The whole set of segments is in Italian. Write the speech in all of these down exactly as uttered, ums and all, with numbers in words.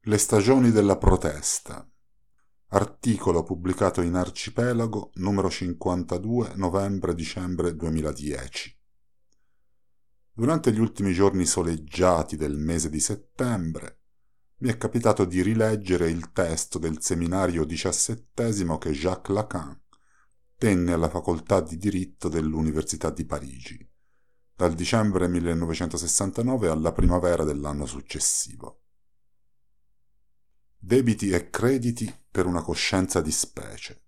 Le stagioni della protesta. Articolo pubblicato in Arcipelago, numero cinquantadue, novembre-dicembre duemiladieci. Durante gli ultimi giorni soleggiati del mese di settembre, mi è capitato di rileggere il testo del seminario diciassettesimo che Jacques Lacan tenne alla facoltà di diritto dell'Università di Parigi, dal dicembre millenovecentosessantanove alla primavera dell'anno successivo. Debiti e crediti per una coscienza di specie.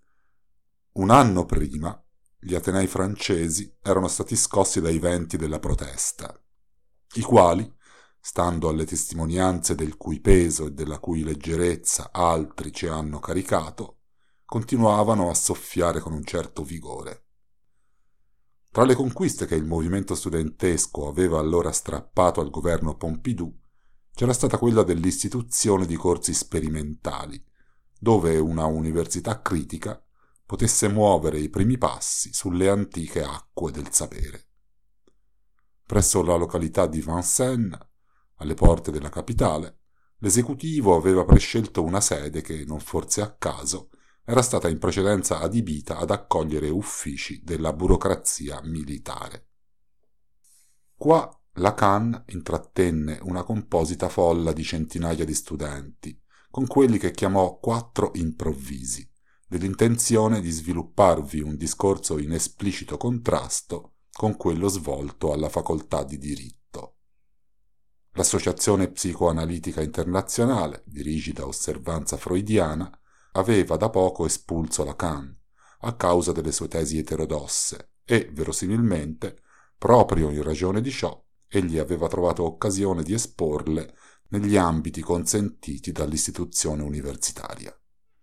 Un anno prima, gli atenei francesi erano stati scossi dai venti della protesta, i quali, stando alle testimonianze del cui peso e della cui leggerezza altri ci hanno caricato, continuavano a soffiare con un certo vigore. Tra le conquiste che il movimento studentesco aveva allora strappato al governo Pompidou, c'era stata quella dell'istituzione di corsi sperimentali, dove una università critica potesse muovere i primi passi sulle antiche acque del sapere. Presso la località di Vincennes, alle porte della capitale, l'esecutivo aveva prescelto una sede che, non forse a caso, era stata in precedenza adibita ad accogliere uffici della burocrazia militare. Qua Lacan intrattenne una composita folla di centinaia di studenti, con quelli che chiamò quattro improvvisi, nell'intenzione di svilupparvi un discorso in esplicito contrasto con quello svolto alla facoltà di diritto. L'Associazione Psicoanalitica Internazionale, di rigida osservanza freudiana, aveva da poco espulso Lacan, a causa delle sue tesi eterodosse, e, verosimilmente, proprio in ragione di ciò, egli aveva trovato occasione di esporle negli ambiti consentiti dall'istituzione universitaria.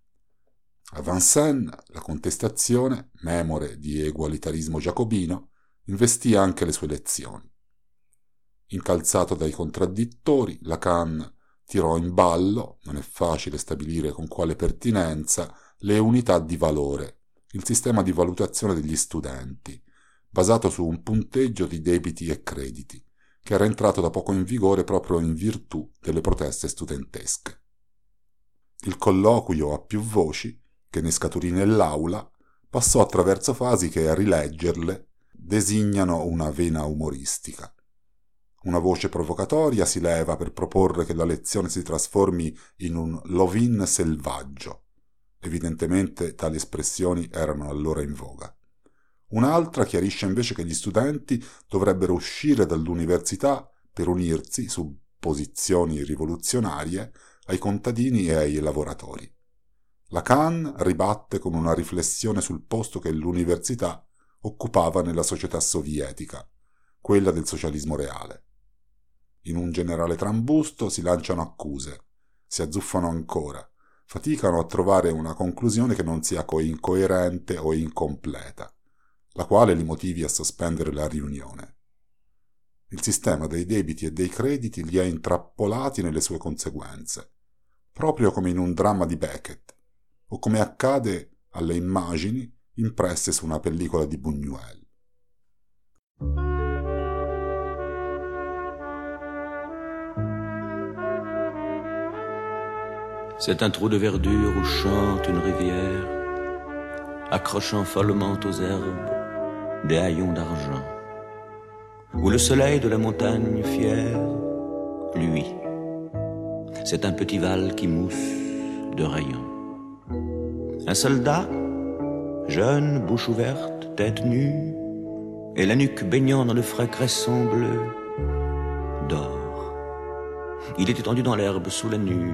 A Vincennes la contestazione, memore di egualitarismo giacobino, investì anche le sue lezioni. Incalzato dai contraddittori, Lacan tirò in ballo, non è facile stabilire con quale pertinenza, le unità di valore, il sistema di valutazione degli studenti, basato su un punteggio di debiti e crediti, che era entrato da poco in vigore proprio in virtù delle proteste studentesche. Il colloquio a più voci, che ne scaturì nell'aula, passò attraverso fasi che, a rileggerle, designano una vena umoristica. Una voce provocatoria si leva per proporre che la lezione si trasformi in un lovin selvaggio. Evidentemente tali espressioni erano allora in voga. Un'altra chiarisce invece che gli studenti dovrebbero uscire dall'università per unirsi, su posizioni rivoluzionarie, ai contadini e ai lavoratori. Lacan ribatte con una riflessione sul posto che l'università occupava nella società sovietica, quella del socialismo reale. In un generale trambusto si lanciano accuse, si azzuffano ancora, faticano a trovare una conclusione che non sia incoerente o incompleta, la quale li motivi a sospendere la riunione. Il sistema dei debiti e dei crediti li ha intrappolati nelle sue conseguenze, proprio come in un dramma di Beckett, o come accade alle immagini impresse su una pellicola di Buñuel. C'est un trou de verdure où chante une rivière, accrochant follement aux herbes des haillons d'argent, où le soleil de la montagne fière, lui, c'est un petit val qui mousse de rayons. Un soldat, jeune, bouche ouverte, tête nue, et la nuque baignant dans le frais cresson bleu, dort. Il est étendu dans l'herbe sous la nue,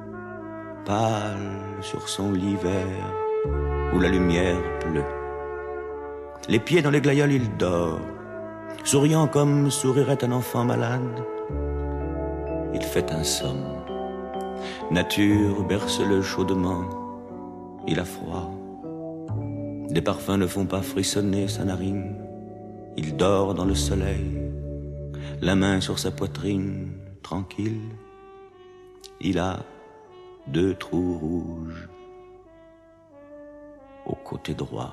pâle sur son lit vert où la lumière pleut. Les pieds dans les glaïeuls, il dort, souriant comme sourirait un enfant malade. Il fait un somme. Nature berce-le chaudement. Il a froid. Des parfums ne font pas frissonner sa narine. Il dort dans le soleil, la main sur sa poitrine, tranquille. Il a deux trous rouges au côté droit.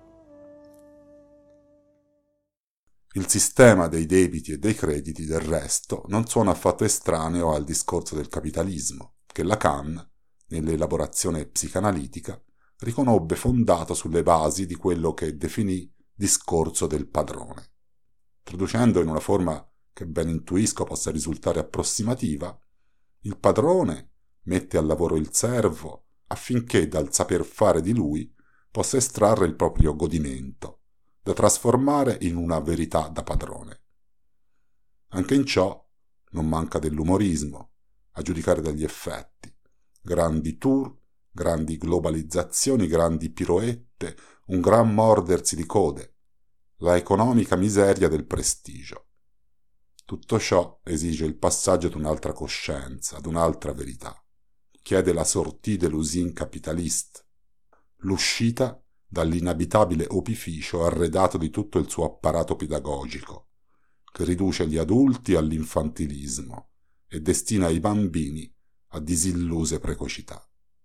Il sistema dei debiti e dei crediti, del resto, non suona affatto estraneo al discorso del capitalismo, che Lacan, nell'elaborazione psicanalitica, riconobbe fondato sulle basi di quello che definì discorso del padrone. Traducendo in una forma che ben intuisco possa risultare approssimativa, il padrone mette al lavoro il servo affinché dal saper fare di lui possa estrarre il proprio godimento, da trasformare in una verità da padrone. Anche in ciò non manca dell'umorismo, a giudicare dagli effetti. Grandi tour, grandi globalizzazioni, grandi piroette, un gran mordersi di code, la economica miseria del prestigio. Tutto ciò esige il passaggio ad un'altra coscienza, ad un'altra verità. Chiede la sortie de l'usine capitaliste, l'uscita dall'inabitabile opificio arredato di tutto il suo apparato pedagogico, che riduce gli adulti all'infantilismo e destina i bambini a disilluse precocità.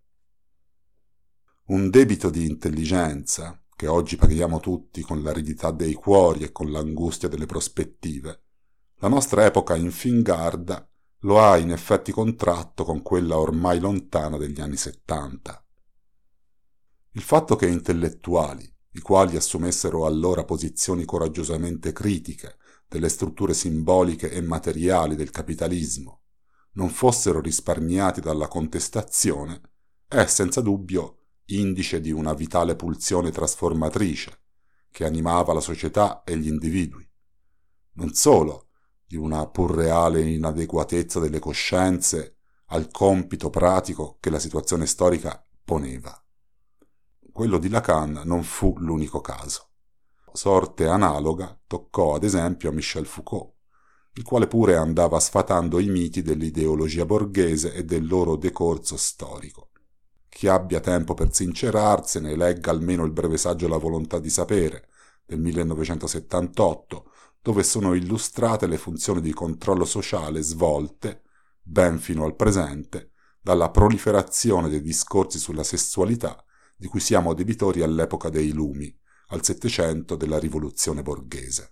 Un debito di intelligenza, che oggi paghiamo tutti con l'aridità dei cuori e con l'angustia delle prospettive, la nostra epoca infingarda lo ha in effetti contratto con quella ormai lontana degli anni settanta. Il fatto che intellettuali, i quali assumessero allora posizioni coraggiosamente critiche delle strutture simboliche e materiali del capitalismo, non fossero risparmiati dalla contestazione, è senza dubbio indice di una vitale pulsione trasformatrice che animava la società e gli individui. Non solo di una pur reale inadeguatezza delle coscienze al compito pratico che la situazione storica poneva. Quello di Lacan non fu l'unico caso. Sorte analoga toccò ad esempio a Michel Foucault, il quale pure andava sfatando i miti dell'ideologia borghese e del loro decorso storico. Chi abbia tempo per sincerarsene legga almeno il breve saggio La volontà di sapere del millenovecentosettantotto, dove sono illustrate le funzioni di controllo sociale svolte, ben fino al presente, dalla proliferazione dei discorsi sulla sessualità di cui siamo debitori all'epoca dei lumi, al Settecento della rivoluzione borghese.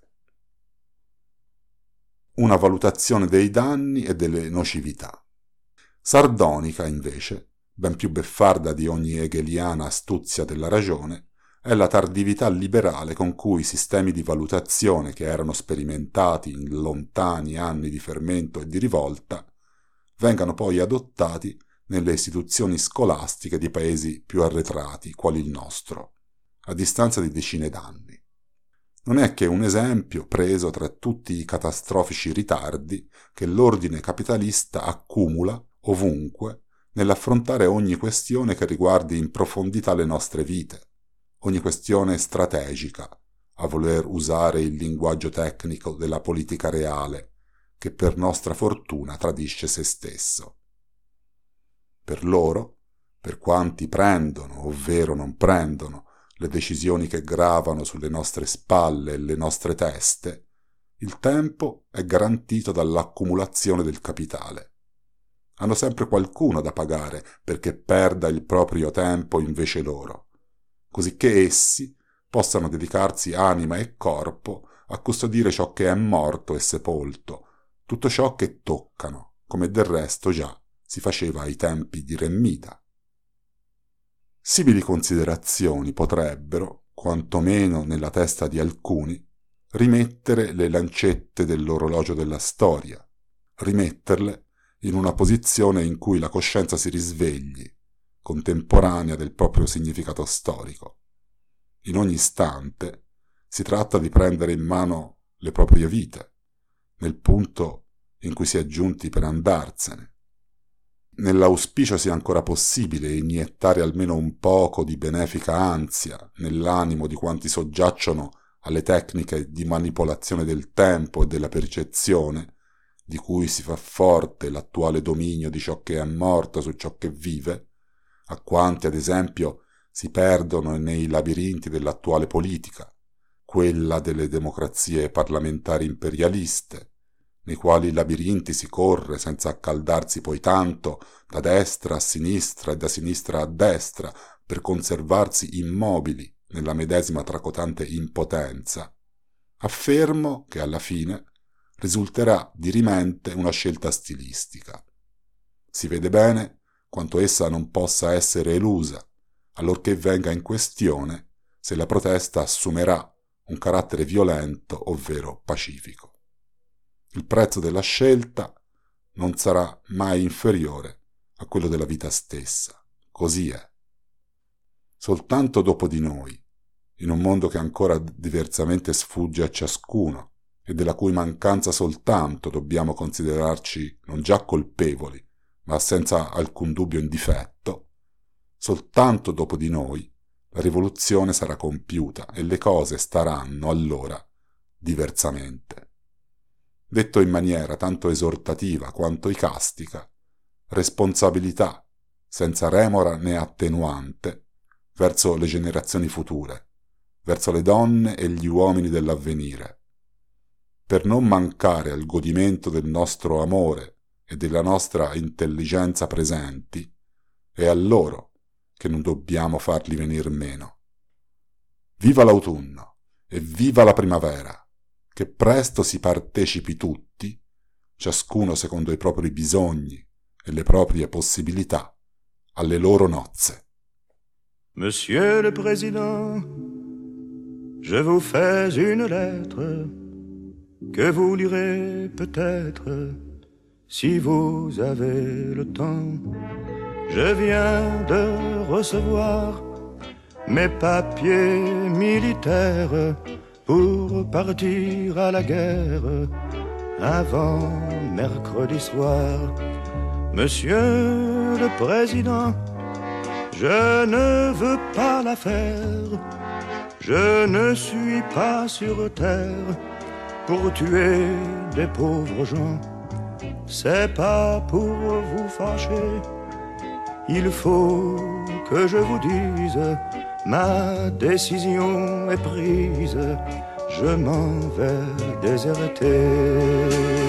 Una valutazione dei danni e delle nocività. Sardonica, invece, ben più beffarda di ogni hegeliana astuzia della ragione, è la tardività liberale con cui i sistemi di valutazione che erano sperimentati in lontani anni di fermento e di rivolta vengano poi adottati nelle istituzioni scolastiche di paesi più arretrati, quali il nostro, a distanza di decine d'anni. Non è che un esempio preso tra tutti i catastrofici ritardi che l'ordine capitalista accumula ovunque nell'affrontare ogni questione che riguardi in profondità le nostre vite, ogni questione strategica, a voler usare il linguaggio tecnico della politica reale, che per nostra fortuna tradisce se stesso. Per loro, per quanti prendono, ovvero non prendono, le decisioni che gravano sulle nostre spalle e le nostre teste, il tempo è garantito dall'accumulazione del capitale. Hanno sempre qualcuno da pagare perché perda il proprio tempo invece loro, cosicché essi possano dedicarsi anima e corpo a custodire ciò che è morto e sepolto, tutto ciò che toccano, come del resto già si faceva ai tempi di Remmida. Simili considerazioni potrebbero, quantomeno nella testa di alcuni, rimettere le lancette dell'orologio della storia, rimetterle in una posizione in cui la coscienza si risvegli, contemporanea del proprio significato storico. In ogni istante si tratta di prendere in mano le proprie vite, nel punto in cui si è giunti per andarsene. Nell'auspicio sia ancora possibile iniettare almeno un poco di benefica ansia nell'animo di quanti soggiacciono alle tecniche di manipolazione del tempo e della percezione, di cui si fa forte l'attuale dominio di ciò che è morto su ciò che vive, a quanti ad esempio si perdono nei labirinti dell'attuale politica, quella delle democrazie parlamentari imperialiste, nei quali labirinti si corre senza accaldarsi poi tanto da destra a sinistra e da sinistra a destra per conservarsi immobili nella medesima tracotante impotenza, affermo che alla fine risulterà dirimente una scelta stilistica. Si vede bene quanto essa non possa essere elusa, allorché venga in questione se la protesta assumerà un carattere violento ovvero pacifico. Il prezzo della scelta non sarà mai inferiore a quello della vita stessa. Così è. Soltanto dopo di noi, in un mondo che ancora diversamente sfugge a ciascuno e della cui mancanza soltanto dobbiamo considerarci non già colpevoli, ma senza alcun dubbio in difetto, soltanto dopo di noi la rivoluzione sarà compiuta e le cose staranno allora diversamente. Detto in maniera tanto esortativa quanto icastica, responsabilità senza remora né attenuante verso le generazioni future, verso le donne e gli uomini dell'avvenire, per non mancare al godimento del nostro amore e della nostra intelligenza presenti, è a loro che non dobbiamo farli venir meno. Viva l'autunno e viva la primavera, che presto si partecipi tutti, ciascuno secondo i propri bisogni e le proprie possibilità, alle loro nozze. Monsieur le Président, je vous fais une lettre que vous lirez peut-être si vous avez le temps. Je viens de recevoir mes papiers militaires pour partir à la guerre avant mercredi soir. Monsieur le Président, je ne veux pas la faire, je ne suis pas sur terre pour tuer des pauvres gens. C'est pas pour vous fâcher, il faut que je vous dise, ma décision est prise, je m'en vais déserter.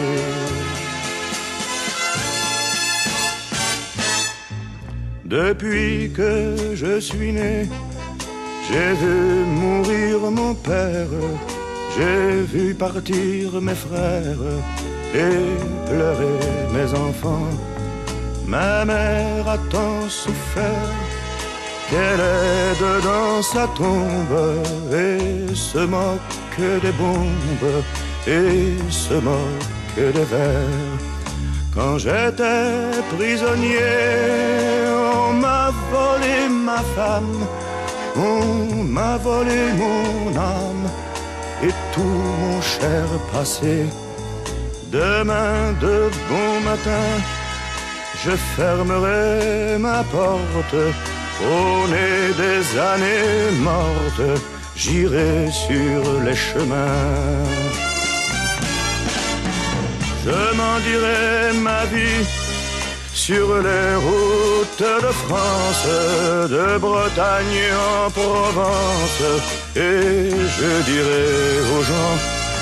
Depuis que je suis né, j'ai vu mourir mon père, j'ai vu partir mes frères et pleurer mes enfants. Ma mère a tant souffert qu'elle est dedans sa tombe et se moque des bombes et se moque des vers. Quand j'étais prisonnier, on m'a volé ma femme, on m'a volé mon âme et tout mon cher passé. Demain de bon matin, je fermerai ma porte. Au nez des années mortes, j'irai sur les chemins. Je m'en dirai ma vie sur les routes de France, de Bretagne en Provence, et je dirai aux gens,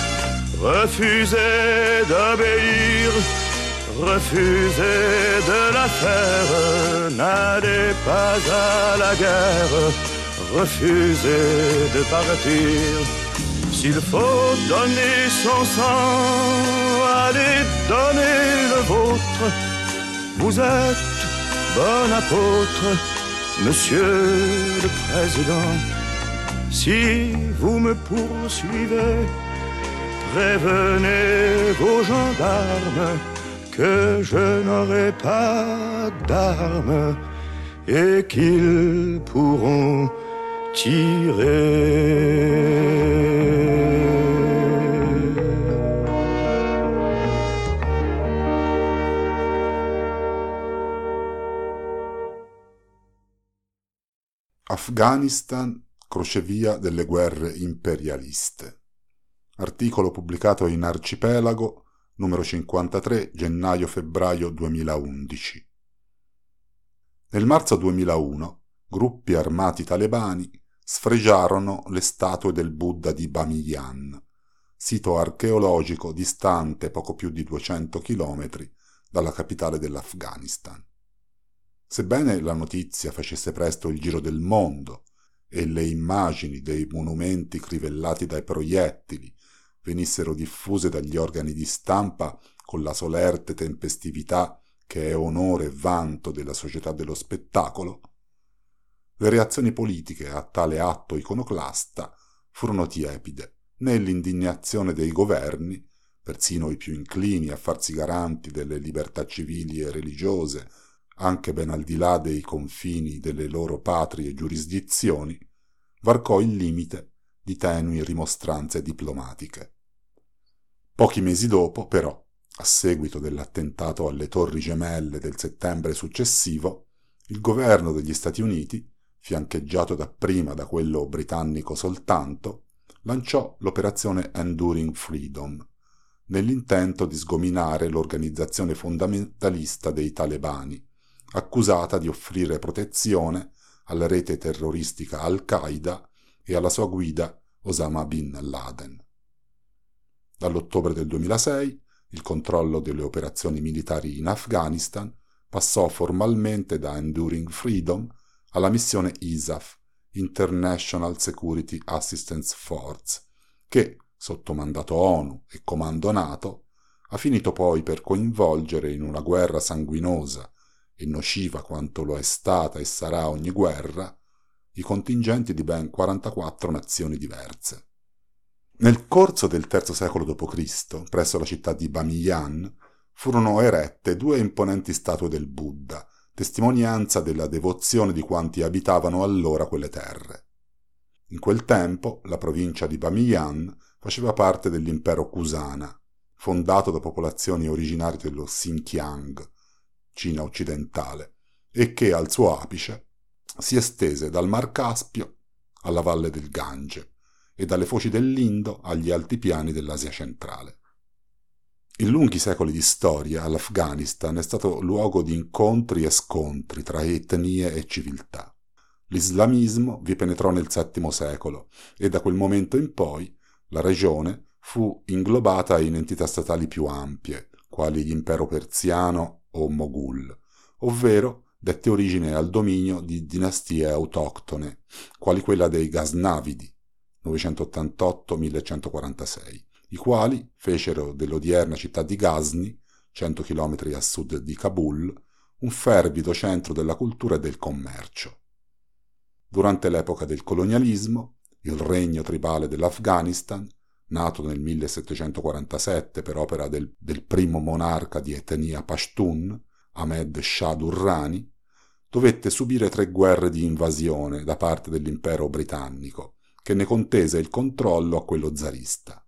refusez d'obéir, refusez de la faire, n'allez pas à la guerre, refusez de partir. S'il faut donner son sang, allez donner le vôtre. Vous êtes bon apôtre, Monsieur le Président. Si vous me poursuivez, prévenez vos gendarmes que je n'aurai pas d'armes et qu'ils pourront tirer. Afghanistan, crocevia delle guerre imperialiste. Articolo pubblicato in Arcipelago, numero cinquantatré, gennaio-febbraio duemilaundici. Nel marzo duemilauno, gruppi armati talebani sfregiarono le statue del Buddha di Bamiyan, sito archeologico distante poco più di duecento chilometri dalla capitale dell'Afghanistan. Sebbene la notizia facesse presto il giro del mondo e le immagini dei monumenti crivellati dai proiettili venissero diffuse dagli organi di stampa con la solerte tempestività che è onore e vanto della società dello spettacolo, le reazioni politiche a tale atto iconoclasta furono tiepide, né l'indignazione dei governi, persino i più inclini a farsi garanti delle libertà civili e religiose, anche ben al di là dei confini delle loro patrie giurisdizioni, varcò il limite di tenui rimostranze diplomatiche. Pochi mesi dopo, però, a seguito dell'attentato alle Torri Gemelle del settembre successivo, il governo degli Stati Uniti, fiancheggiato dapprima da quello britannico soltanto, lanciò l'operazione Enduring Freedom, nell'intento di sgominare l'organizzazione fondamentalista dei talebani, accusata di offrire protezione alla rete terroristica Al-Qaeda e alla sua guida Osama Bin Laden. Dall'ottobre del duemilasei il controllo delle operazioni militari in Afghanistan passò formalmente da Enduring Freedom alla missione I S A F, International Security Assistance Force, che, sotto mandato ONU e comando NATO, ha finito poi per coinvolgere in una guerra sanguinosa e nociva quanto lo è stata e sarà ogni guerra, i contingenti di ben quarantaquattro nazioni diverse. Nel corso del terzo secolo dopo Cristo, presso la città di Bamiyan, furono erette due imponenti statue del Buddha, testimonianza della devozione di quanti abitavano allora quelle terre. In quel tempo la provincia di Bamiyan faceva parte dell'impero Kusana, fondato da popolazioni originarie dello Xinjiang, Cina occidentale, e che al suo apice si estese dal Mar Caspio alla valle del Gange e dalle foci dell'Indo agli altipiani dell'Asia centrale. In lunghi secoli di storia, l'Afghanistan è stato luogo di incontri e scontri tra etnie e civiltà. L'islamismo vi penetrò nel settimo secolo e da quel momento in poi la regione fu inglobata in entità statali più ampie, quali l'impero persiano o Moghul, ovvero dette origine al dominio di dinastie autoctone, quali quella dei Ghaznavidi, novecentottantotto millecentoquarantasei, i quali fecero dell'odierna città di Ghazni, cento chilometri a sud di Kabul, un fervido centro della cultura e del commercio. Durante l'epoca del colonialismo, il regno tribale dell'Afghanistan, nato nel millesettecentoquarantasette per opera del, del primo monarca di etnia Pashtun, Ahmed Shah Durrani, dovette subire tre guerre di invasione da parte dell'impero britannico, che ne contese il controllo a quello zarista.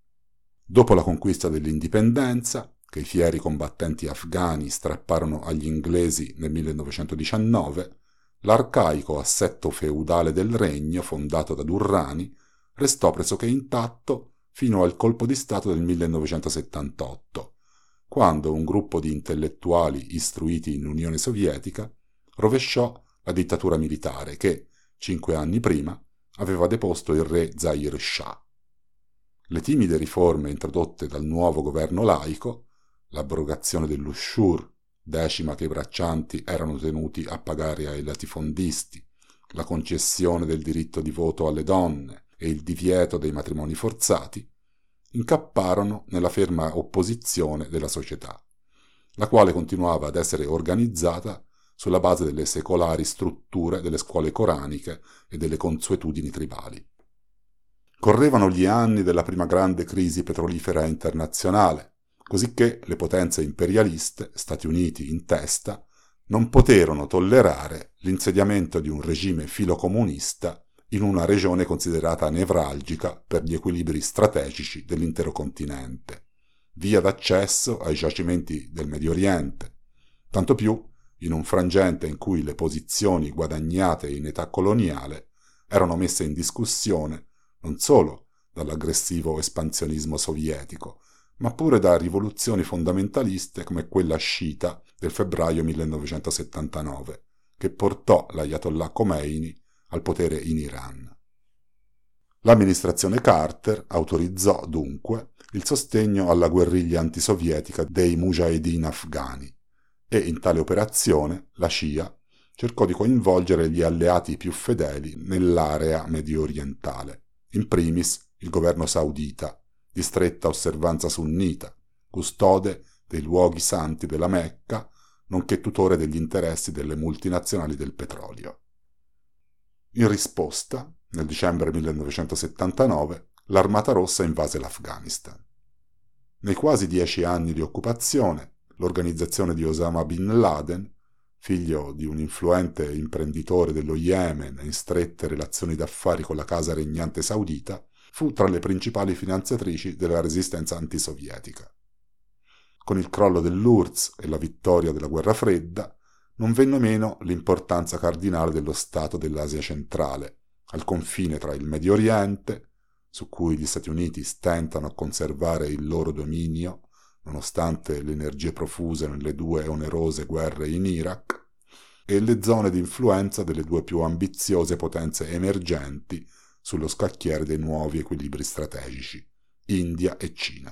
Dopo la conquista dell'indipendenza, che i fieri combattenti afghani strapparono agli inglesi nel millenovecentodiciannove, l'arcaico assetto feudale del regno fondato da Durrani restò pressoché intatto fino al colpo di Stato del millenovecentosettantotto, quando un gruppo di intellettuali istruiti in Unione Sovietica rovesciò la dittatura militare che, cinque anni prima, aveva deposto il re Zahir Shah. Le timide riforme introdotte dal nuovo governo laico, l'abrogazione dell'ushur, decima che i braccianti erano tenuti a pagare ai latifondisti, la concessione del diritto di voto alle donne e il divieto dei matrimoni forzati, incapparono nella ferma opposizione della società, la quale continuava ad essere organizzata sulla base delle secolari strutture delle scuole coraniche e delle consuetudini tribali. Correvano gli anni della prima grande crisi petrolifera internazionale, cosicché le potenze imperialiste, Stati Uniti in testa, non poterono tollerare l'insediamento di un regime filocomunista in una regione considerata nevralgica per gli equilibri strategici dell'intero continente, via d'accesso ai giacimenti del Medio Oriente, tanto più in un frangente in cui le posizioni guadagnate in età coloniale erano messe in discussione non solo dall'aggressivo espansionismo sovietico, ma pure da rivoluzioni fondamentaliste come quella sciita del febbraio millenovecentosettantanove, che portò l'Ayatollah Khomeini al potere in Iran. L'amministrazione Carter autorizzò dunque il sostegno alla guerriglia antisovietica dei mujahedin afghani e in tale operazione la C I A cercò di coinvolgere gli alleati più fedeli nell'area medio orientale, in primis il governo saudita, di stretta osservanza sunnita, custode dei luoghi santi della Mecca, nonché tutore degli interessi delle multinazionali del petrolio. In risposta, nel dicembre millenovecentosettantanove, l'Armata Rossa invase l'Afghanistan. Nei quasi dieci anni di occupazione, l'organizzazione di Osama Bin Laden, figlio di un influente imprenditore dello Yemen in strette relazioni d'affari con la casa regnante saudita, fu tra le principali finanziatrici della resistenza antisovietica. Con il crollo dell'U R S S e la vittoria della guerra fredda, non venne meno l'importanza cardinale dello Stato dell'Asia centrale, al confine tra il Medio Oriente, su cui gli Stati Uniti stentano a conservare il loro dominio, nonostante le energie profuse nelle due onerose guerre in Iraq, e le zone di influenza delle due più ambiziose potenze emergenti sullo scacchiere dei nuovi equilibri strategici, India e Cina.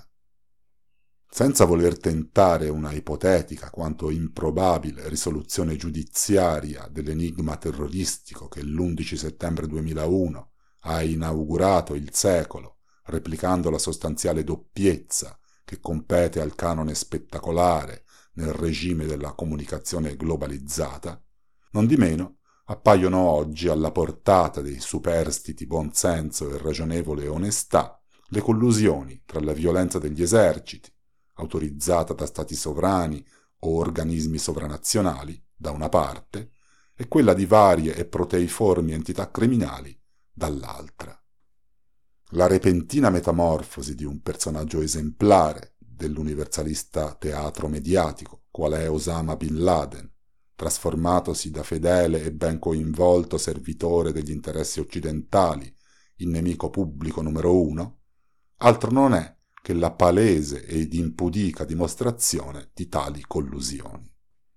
Senza voler tentare una ipotetica quanto improbabile risoluzione giudiziaria dell'enigma terroristico che l'undici settembre duemilauno ha inaugurato il secolo, replicando la sostanziale doppiezza che compete al canone spettacolare nel regime della comunicazione globalizzata, nondimeno appaiono oggi alla portata dei superstiti buonsenso e ragionevole onestà le collusioni tra la violenza degli eserciti, autorizzata da stati sovrani o organismi sovranazionali, da una parte, e quella di varie e proteiformi entità criminali, dall'altra. La repentina metamorfosi di un personaggio esemplare dell'universalista teatro mediatico, qual è Osama Bin Laden, trasformatosi da fedele e ben coinvolto servitore degli interessi occidentali in nemico pubblico numero uno, altro non è che la palese ed impudica dimostrazione di tali collusioni.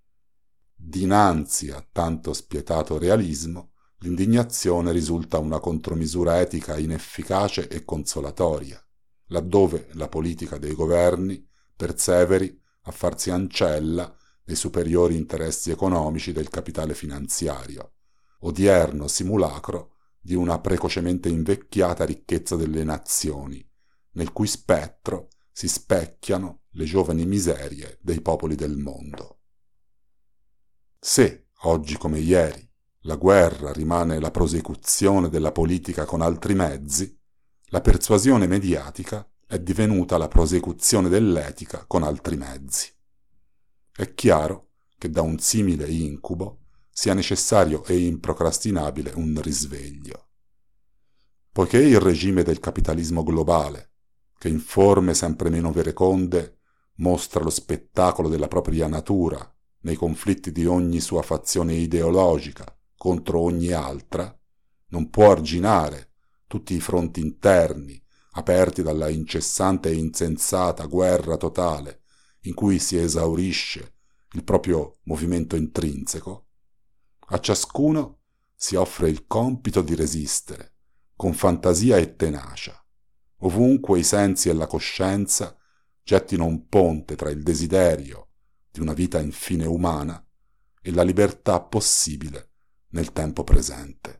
Dinanzi a tanto spietato realismo, l'indignazione risulta una contromisura etica inefficace e consolatoria, laddove la politica dei governi perseveri a farsi ancella dei superiori interessi economici del capitale finanziario, odierno simulacro di una precocemente invecchiata ricchezza delle nazioni, nel cui spettro si specchiano le giovani miserie dei popoli del mondo. Se, oggi come ieri, la guerra rimane la prosecuzione della politica con altri mezzi, la persuasione mediatica è divenuta la prosecuzione dell'etica con altri mezzi. È chiaro che da un simile incubo sia necessario e improcrastinabile un risveglio. Poiché il regime del capitalismo globale, che in forme sempre meno vereconde mostra lo spettacolo della propria natura nei conflitti di ogni sua fazione ideologica contro ogni altra, non può arginare tutti i fronti interni aperti dalla incessante e insensata guerra totale in cui si esaurisce il proprio movimento intrinseco, a ciascuno si offre il compito di resistere con fantasia e tenacia, ovunque i sensi e la coscienza gettino un ponte tra il desiderio di una vita infine umana e la libertà possibile nel tempo presente.